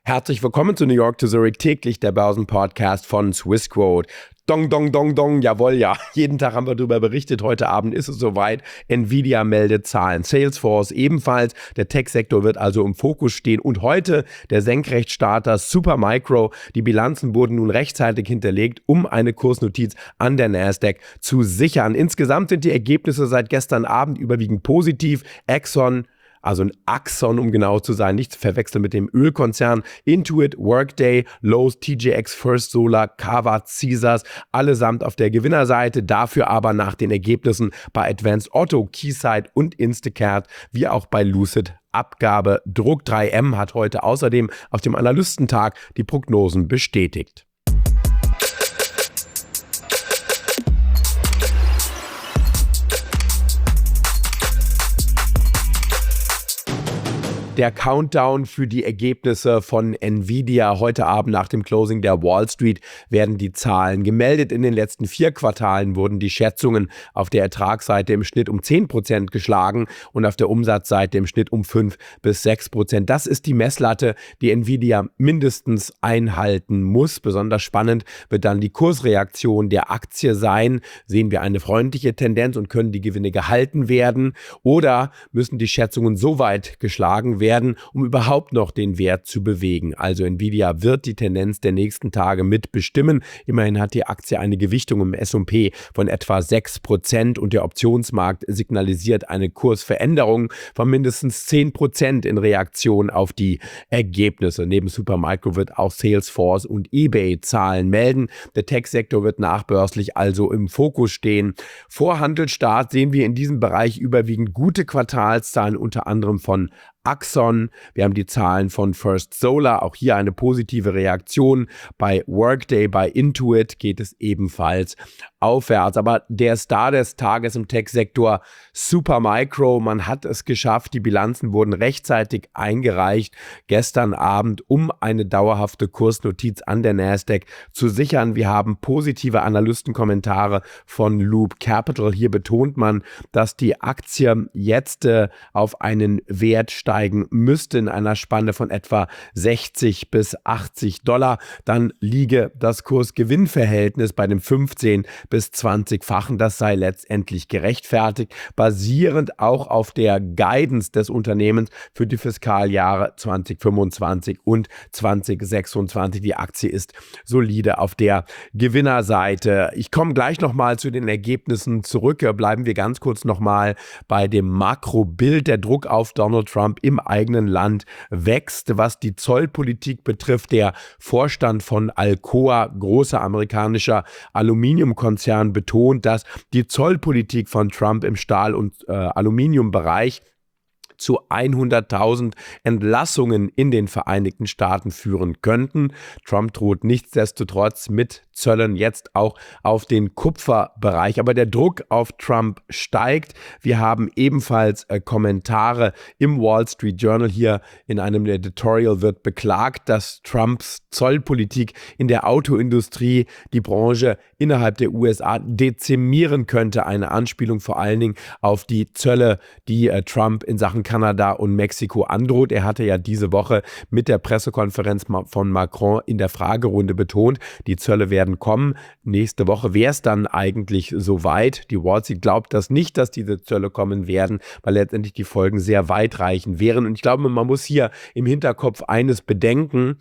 Herzlich willkommen zu New York to Zurich, täglich der Börsenpodcast von Swissquote. Dong, dong, dong, dong, jawohl, ja. Jeden Tag haben wir darüber berichtet. Heute Abend ist es soweit. Nvidia meldet Zahlen. Salesforce ebenfalls. Der Tech-Sektor wird also im Fokus stehen. Und heute der Senkrechtstarter Supermicro. Die Bilanzen wurden nun rechtzeitig hinterlegt, um eine Kursnotiz an der Nasdaq zu sichern. Insgesamt sind die Ergebnisse seit gestern Abend überwiegend positiv. Exxon, also ein Axon, um genau zu sein, nicht zu verwechseln mit dem Ölkonzern, Intuit, Workday, Lowe's, TJX, First Solar, Carvard, Caesars, allesamt auf der Gewinnerseite, dafür aber nach den Ergebnissen bei Advanced Auto, Keysight und Instacart, wie auch bei Lucid Abgabe. Druck 3M hat heute außerdem auf dem Analystentag die Prognosen bestätigt. Der Countdown für die Ergebnisse von Nvidia. Heute Abend nach dem Closing der Wall Street werden die Zahlen gemeldet. In den letzten 4 Quartalen wurden die Schätzungen auf der Ertragsseite im Schnitt um 10% geschlagen und auf der Umsatzseite im Schnitt um 5-6%. Das ist die Messlatte, die Nvidia mindestens einhalten muss. Besonders spannend wird dann die Kursreaktion der Aktie sein. Sehen wir eine freundliche Tendenz und können die Gewinne gehalten werden? Oder müssen die Schätzungen so weit geschlagen werden, um überhaupt noch den Wert zu bewegen? Also Nvidia wird die Tendenz der nächsten Tage mitbestimmen. Immerhin hat die Aktie eine Gewichtung im S&P von etwa 6% und der Optionsmarkt signalisiert eine Kursveränderung von mindestens 10% in Reaktion auf die Ergebnisse. Neben Supermicro wird auch Salesforce und eBay Zahlen melden. Der Tech-Sektor wird nachbörslich also im Fokus stehen. Vor Handelsstart sehen wir in diesem Bereich überwiegend gute Quartalszahlen, unter anderem von Axon. Wir haben die Zahlen von First Solar, auch hier eine positive Reaktion. Bei Workday, bei Intuit geht es ebenfalls aufwärts. Aber der Star des Tages im Tech-Sektor, Supermicro, man hat es geschafft. Die Bilanzen wurden rechtzeitig eingereicht gestern Abend, um eine dauerhafte Kursnotiz an der Nasdaq zu sichern. Wir haben positive Analystenkommentare von Loop Capital. Hier betont man, dass die Aktie jetzt auf einen Wert steigen müsste in einer Spanne von etwa 60 bis $80. Dann liege das Kurs-Gewinn-Verhältnis bei dem 15 bis 20-fachen. Das sei letztendlich gerechtfertigt, basierend auch auf der Guidance des Unternehmens für die Fiskaljahre 2025 und 2026. Die Aktie ist solide auf der Gewinnerseite. Ich komme gleich nochmal zu den Ergebnissen zurück. Bleiben wir ganz kurz nochmal bei dem Makrobild. Der Druck auf Donald Trump im eigenen Land wächst. Was die Zollpolitik betrifft, der Vorstand von Alcoa, großer amerikanischer Aluminiumkonzern, betont, dass die Zollpolitik von Trump im Stahl- und Aluminiumbereich zu 100.000 Entlassungen in den Vereinigten Staaten führen könnten. Trump droht nichtsdestotrotz mit Zöllen jetzt auch auf den Kupferbereich. Aber der Druck auf Trump steigt. Wir haben ebenfalls Kommentare im Wall Street Journal. Hier in einem Editorial wird beklagt, dass Trumps Zollpolitik in der Autoindustrie die Branche innerhalb der USA dezimieren könnte. Eine Anspielung vor allen Dingen auf die Zölle, die Trump in Sachen Kanada und Mexiko androht. Er hatte ja diese Woche mit der Pressekonferenz von Macron in der Fragerunde betont, die Zölle werden kommen. Nächste Woche wäre es dann eigentlich soweit. Die Wall Street glaubt das nicht, dass diese Zölle kommen werden, weil letztendlich die Folgen sehr weitreichend wären. Und ich glaube, man muss hier im Hinterkopf eines bedenken.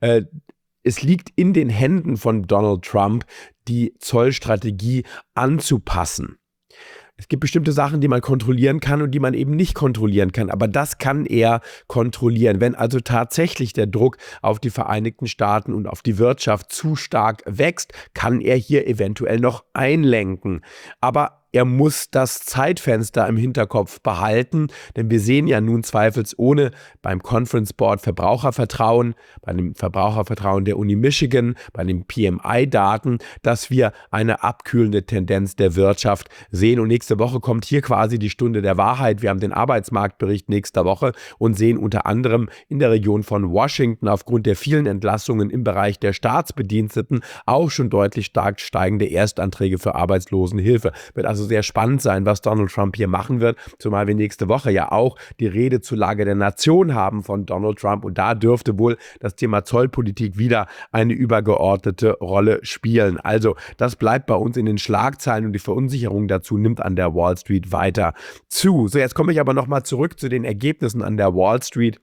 Es liegt in den Händen von Donald Trump, die Zollstrategie anzupassen. Es gibt bestimmte Sachen, die man kontrollieren kann und die man eben nicht kontrollieren kann. Aber das kann er kontrollieren. Wenn also tatsächlich der Druck auf die Vereinigten Staaten und auf die Wirtschaft zu stark wächst, kann er hier eventuell noch einlenken. Aber er muss das Zeitfenster im Hinterkopf behalten, denn wir sehen ja nun zweifelsohne beim Conference Board Verbrauchervertrauen, bei dem Verbrauchervertrauen der Uni Michigan, bei den PMI-Daten, dass wir eine abkühlende Tendenz der Wirtschaft sehen. Und nächste Woche kommt hier quasi die Stunde der Wahrheit. Wir haben den Arbeitsmarktbericht nächster Woche und sehen unter anderem in der Region von Washington aufgrund der vielen Entlassungen im Bereich der Staatsbediensteten auch schon deutlich stark steigende Erstanträge für Arbeitslosenhilfe. Wird also also sehr spannend sein, was Donald Trump hier machen wird, zumal wir nächste Woche ja auch die Rede zur Lage der Nation haben von Donald Trump und da dürfte wohl das Thema Zollpolitik wieder eine übergeordnete Rolle spielen. Also das bleibt bei uns in den Schlagzeilen und die Verunsicherung dazu nimmt an der Wall Street weiter zu. So, jetzt komme ich aber nochmal zurück zu den Ergebnissen an der Wall Street.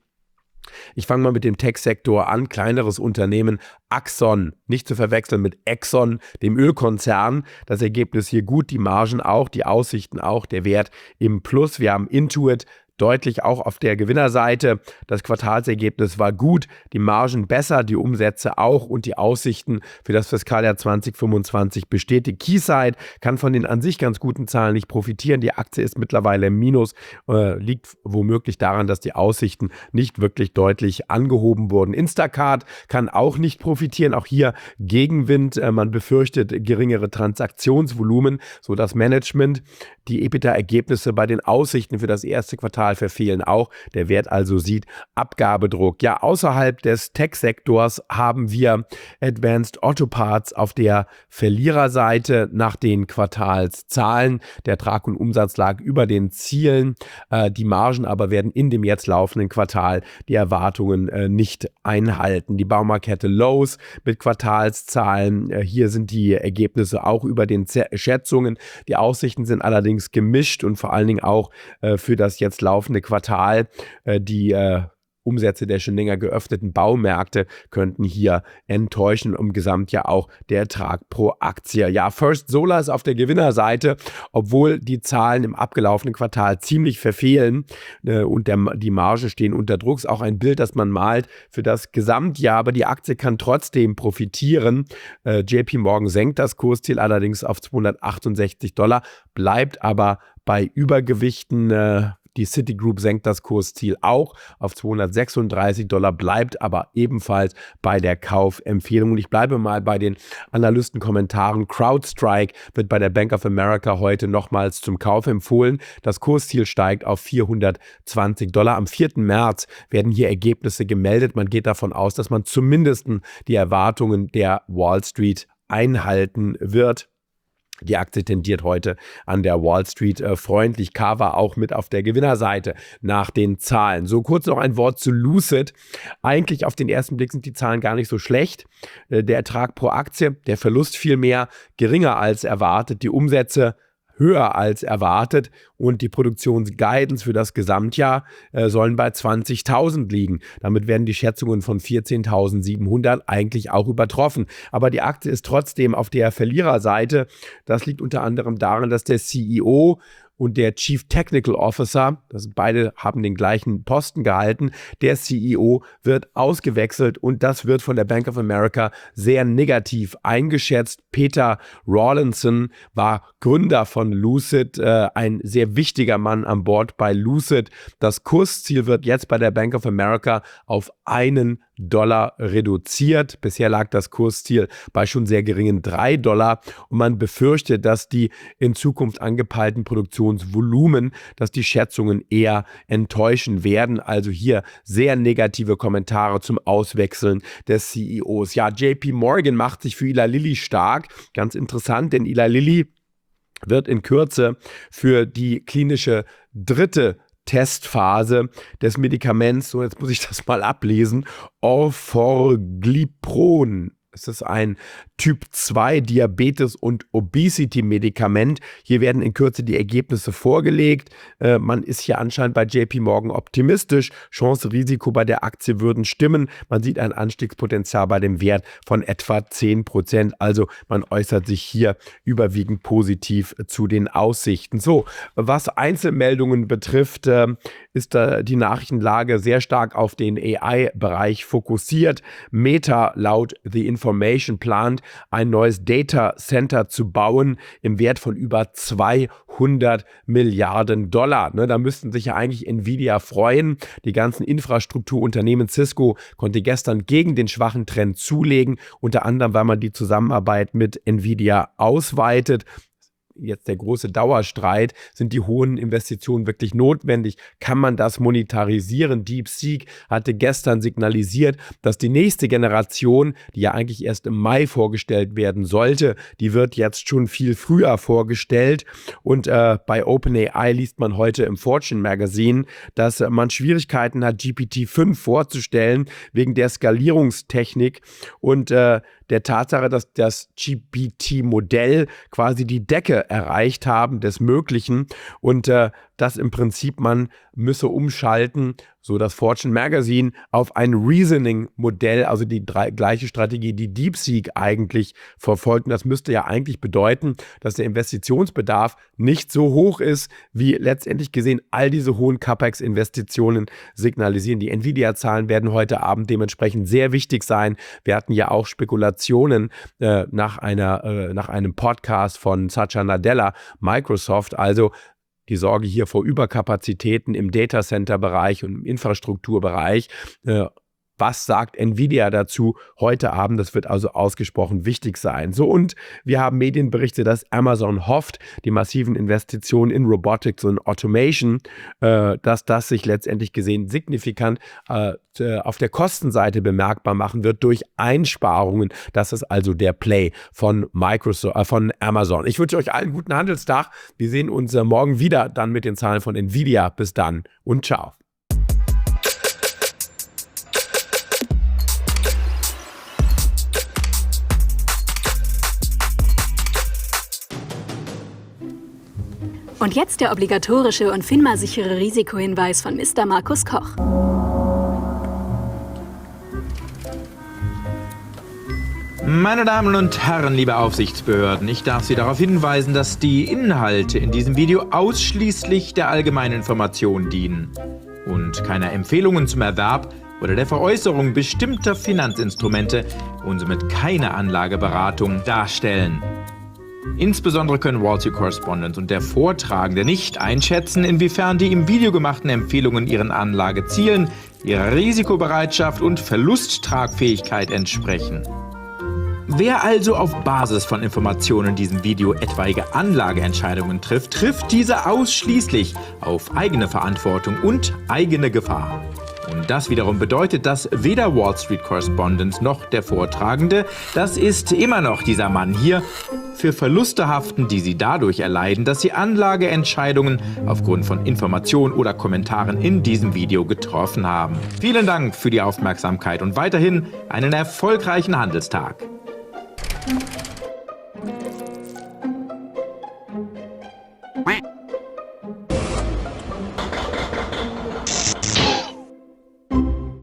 Ich fange mal mit dem Tech-Sektor an. Kleineres Unternehmen Axon, nicht zu verwechseln mit Exxon, dem Ölkonzern. Das Ergebnis hier gut, die Margen auch, die Aussichten auch, der Wert im Plus. Wir haben Intuit deutlich auch auf der Gewinnerseite. Das Quartalsergebnis war gut, die Margen besser, die Umsätze auch und die Aussichten für das Fiskaljahr 2025 bestätigt. Keysight kann von den an sich ganz guten Zahlen nicht profitieren. Die Aktie ist mittlerweile im Minus, liegt womöglich daran, dass die Aussichten nicht wirklich deutlich angehoben wurden. Instacart kann auch nicht profitieren, auch hier Gegenwind. Man befürchtet geringere Transaktionsvolumen, so das Management. Die EBITDA-Ergebnisse bei den Aussichten für das erste Quartal verfehlen auch. Der Wert also sieht Abgabedruck. Ja, außerhalb des Tech-Sektors haben wir Advanced Auto Parts auf der Verliererseite nach den Quartalszahlen. Der Ertrag und Umsatz lag über den Zielen. Die Margen aber werden in dem jetzt laufenden Quartal die Erwartungen nicht einhalten. Die Baumarktkette Lowe's mit Quartalszahlen. Hier sind die Ergebnisse auch über den Schätzungen. Die Aussichten sind allerdings gemischt und vor allen Dingen auch für das jetzt laufende Quartal. Die Umsätze der schon länger geöffneten Baumärkte könnten hier enttäuschen, im Gesamtjahr auch der Ertrag pro Aktie. Ja, First Solar ist auf der Gewinnerseite, obwohl die Zahlen im abgelaufenen Quartal ziemlich verfehlen und die Margen stehen unter Druck. Ist auch ein Bild, das man malt für das Gesamtjahr, aber die Aktie kann trotzdem profitieren. JP Morgan senkt das Kursziel allerdings auf $268, bleibt aber bei Übergewichten. Die Citigroup senkt das Kursziel auch auf $236, bleibt aber ebenfalls bei der Kaufempfehlung. Und ich bleibe mal bei den Analystenkommentaren. CrowdStrike wird bei der Bank of America heute nochmals zum Kauf empfohlen. Das Kursziel steigt auf $420. Am 4. März werden hier Ergebnisse gemeldet. Man geht davon aus, dass man zumindest die Erwartungen der Wall Street einhalten wird. Die Aktie tendiert heute an der Wall Street freundlich. Carver auch mit auf der Gewinnerseite nach den Zahlen. So kurz noch ein Wort zu Lucid. Eigentlich auf den ersten Blick sind die Zahlen gar nicht so schlecht. Der Ertrag pro Aktie, der Verlust vielmehr geringer als erwartet. Die Umsätze höher als erwartet und die Produktionsguidance für das Gesamtjahr sollen bei 20.000 liegen. Damit werden die Schätzungen von 14.700 eigentlich auch übertroffen. Aber die Aktie ist trotzdem auf der Verliererseite. Das liegt unter anderem daran, dass der CEO und der Chief Technical Officer, beide haben den gleichen Posten gehalten, der CEO wird ausgewechselt und das wird von der Bank of America sehr negativ eingeschätzt. Peter Rawlinson war Gründer von Lucid, ein sehr wichtiger Mann an Bord bei Lucid. Das Kursziel wird jetzt bei der Bank of America auf $1 reduziert. Bisher lag das Kursziel bei schon sehr geringen $3 und man befürchtet, dass die in Zukunft angepeilten Produktionsvolumen, dass die Schätzungen eher enttäuschen werden. Also hier sehr negative Kommentare zum Auswechseln des CEOs. Ja, JP Morgan macht sich für Eli Lilly stark. Ganz interessant, denn Eli Lilly wird in Kürze für die klinische dritte Testphase des Medikaments, so jetzt muss ich das mal ablesen, Orforglipron. Es ist ein Typ 2 Diabetes- und Obesity-Medikament. Hier werden in Kürze die Ergebnisse vorgelegt. Man ist hier anscheinend bei JP Morgan optimistisch. Chance-Risiko bei der Aktie würden stimmen. Man sieht ein Anstiegspotenzial bei dem Wert von etwa 10%. Also man äußert sich hier überwiegend positiv zu den Aussichten. So, was Einzelmeldungen betrifft, ist die Nachrichtenlage sehr stark auf den AI-Bereich fokussiert. Meta laut The Information plant, ein neues Data Center zu bauen im Wert von über $200 Milliarden. Da müssten sich ja eigentlich Nvidia freuen. Die ganzen Infrastrukturunternehmen Cisco konnte gestern gegen den schwachen Trend zulegen, unter anderem, weil man die Zusammenarbeit mit Nvidia ausweitet. jetzt der große Dauerstreit, sind die hohen Investitionen wirklich notwendig? Kann man das monetarisieren? DeepSeek hatte gestern signalisiert, dass die nächste Generation, die ja eigentlich erst im Mai vorgestellt werden sollte, die wird jetzt schon viel früher vorgestellt. Und bei OpenAI liest man heute im Fortune Magazine, dass man Schwierigkeiten hat, GPT-5 vorzustellen, wegen der Skalierungstechnik und der Tatsache, dass das GPT-Modell quasi die Decke erreicht haben des Möglichen und dass im Prinzip man müsse umschalten, so das Fortune Magazine, auf ein Reasoning-Modell, also die gleiche Strategie, die DeepSeek eigentlich verfolgt. Und das müsste ja eigentlich bedeuten, dass der Investitionsbedarf nicht so hoch ist, wie letztendlich gesehen all diese hohen CapEx-Investitionen signalisieren. Die Nvidia-Zahlen werden heute Abend dementsprechend sehr wichtig sein. Wir hatten ja auch Spekulationen nach einem Podcast von Satya Nadella, Microsoft, also die Sorge hier vor Überkapazitäten im Datacenter-Bereich und im Infrastrukturbereich. Was sagt Nvidia dazu heute Abend? Das wird also ausgesprochen wichtig sein. So, und wir haben Medienberichte, dass Amazon hofft, die massiven Investitionen in Robotics und Automation, dass das sich letztendlich gesehen signifikant auf der Kostenseite bemerkbar machen wird durch Einsparungen. Das ist also der Play von von Amazon. Ich wünsche euch allen einen guten Handelstag. Wir sehen uns morgen wieder dann mit den Zahlen von Nvidia. Bis dann und ciao. Und jetzt der obligatorische und FINMA-sichere Risikohinweis von Mr. Markus Koch. Meine Damen und Herren, liebe Aufsichtsbehörden, ich darf Sie darauf hinweisen, dass die Inhalte in diesem Video ausschließlich der allgemeinen Information dienen und keiner Empfehlungen zum Erwerb oder der Veräußerung bestimmter Finanzinstrumente und somit keine Anlageberatung darstellen. Insbesondere können Wall Street Correspondent und der Vortragende nicht einschätzen, inwiefern die im Video gemachten Empfehlungen ihren Anlagezielen, ihrer Risikobereitschaft und Verlusttragfähigkeit entsprechen. Wer also auf Basis von Informationen in diesem Video etwaige Anlageentscheidungen trifft, trifft diese ausschließlich auf eigene Verantwortung und eigene Gefahr. Und das wiederum bedeutet, dass weder Wall Street Correspondent noch der Vortragende, das ist immer noch dieser Mann hier, für Verluste haften, die sie dadurch erleiden, dass sie Anlageentscheidungen aufgrund von Informationen oder Kommentaren in diesem Video getroffen haben. Vielen Dank für die Aufmerksamkeit und weiterhin einen erfolgreichen Handelstag.